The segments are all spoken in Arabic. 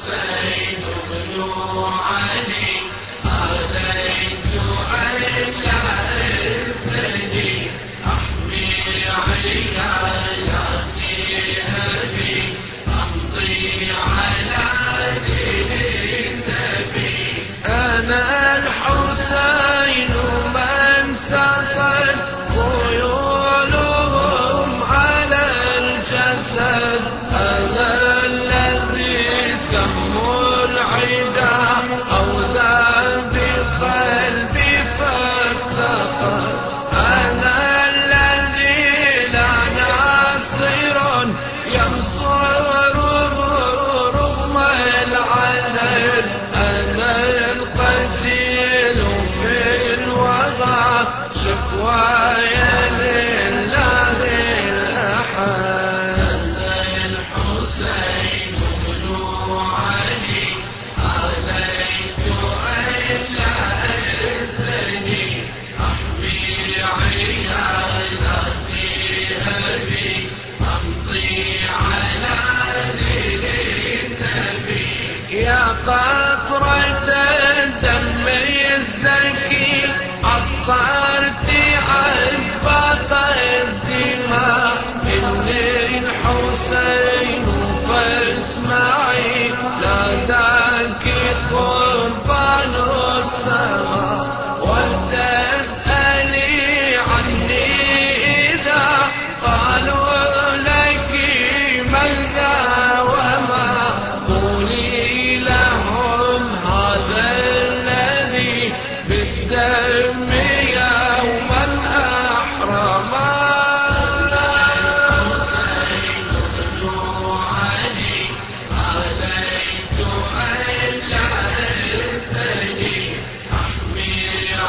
الحسين بن علي آليت ألا أنثني أحمي عيالاتي أبي أمضي على دين النبي. أنا الحسين من سطت خيولهم على الجسد، أنا الذي سهم العدا أوذى بقلبي فافتقر، أنا الذي لا ناصر ينصر رغم العدد، أنا القتيل في الوغى شكواي لله الأحد. أنا الحسين بن علي آليت ألا أنثني أحمي عيالاتي أبي أمضي على دين النبي. يا قطرة الدم الزكي عطرت عباط الدماء، إني الحسين فاسمعي لا ذاك قربان السماء، ولتسألي عني إذا قالوا لك من ذا وما، قولي لهم هذا الذي بالدم يوما أحرما. الحسين بن علي آليت ألا أنثني أحمي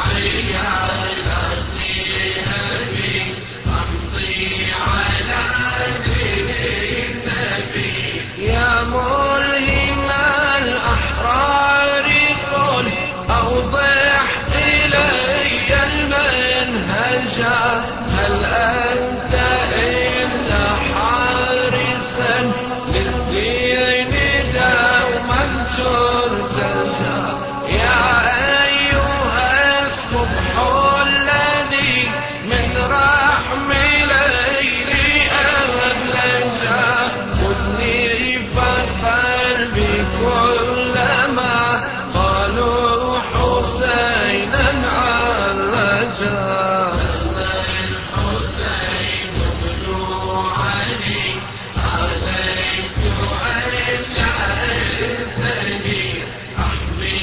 عيالاتي أبي أمضي على دين النبي. يا ملهم الأحرار قل أوضح إلي المنهجا، هل أنت إلا حارسا للدين دوما ترتجى؟ يا أيها الصبح الذي من رحم ليلي أبلجا، خذني فقلبي كلما قالوا حسينا عرجا. الحسين بن علي آليت ألا أنثني أحمي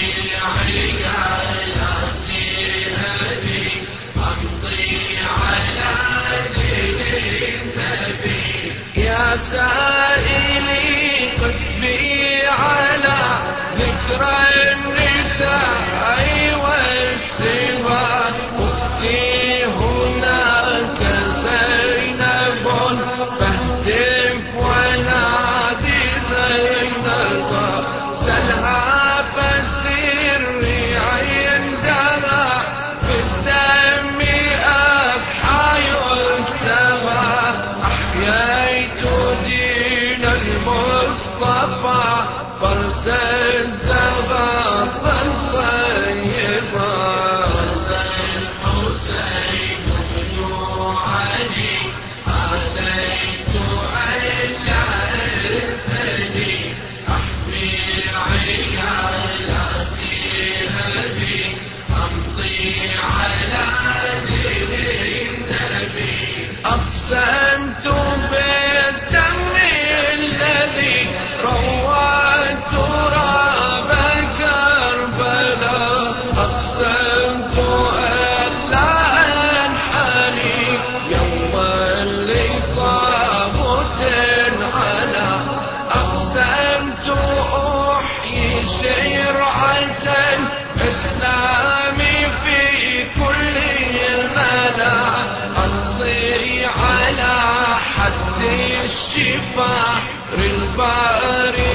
عيالاتي أبي أمضي على دين النبي. يا سائلي قدمي على ذكرى النساء والسوى، أختي هناك زينب فاهتف ونادي زينبا، سلها فسري عندها في الدم أضحى يكتبى، أحييت دين المصطفى فارتدبا طيبا. الحسين بن علي آليت ألا أنثني أحمي عيالاتي أبي أمضي على دين النبي. أقسمت بالدم الذي روى تراب كربلاء، أقسمت ألا أنحني يوما لطاغوت على، أقسمت أحيي شرعة الإسلام في كل الملا، أمضي على حد الشفاء الباري